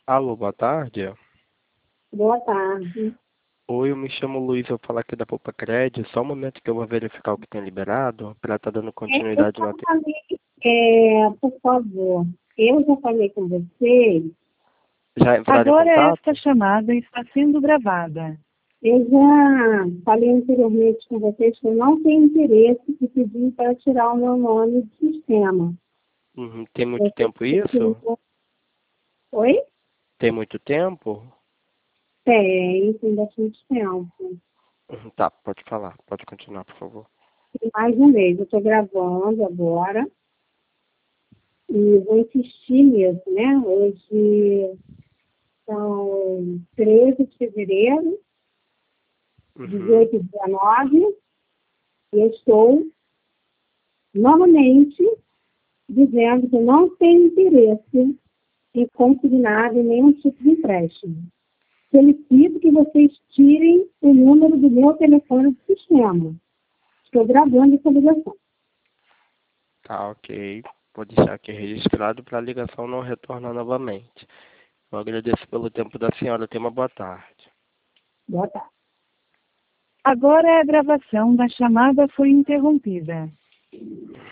Alô, boa tarde. Boa tarde. Oi, eu me chamo Luiz, eu vou falar aqui da Poupa Crédito. Só um momento que eu vou verificar o que tem liberado para estar dando Eu continuidade no já atendimento. falei, por favor, eu já falei com você, Já entraram em Agora esta contato? chamada está sendo gravada. eu já falei anteriormente com vocês que eu não tenho interesse em pedir para tirar o meu nome do sistema. Uhum. Tem muito Vocês tempo isso? Oi? Tem muito tempo? Tem bastante tempo. Tá, pode falar. Pode continuar, por favor. Tem mais um mês, eu estou gravando agora e vou insistir mesmo, né? Hoje são 13 de fevereiro, Uhum. 18 e 19, e eu estou novamente dizendo que eu não tenho interesse em consignar em nenhum tipo de empréstimo. Solicito que vocês tirem o número do meu telefone do sistema. Estou gravando essa ligação. Tá, ok. Vou deixar aqui registrado para a ligação não retornar novamente. Eu agradeço pelo tempo da senhora. Tenha uma boa tarde. Boa tarde. Agora a gravação da chamada foi interrompida.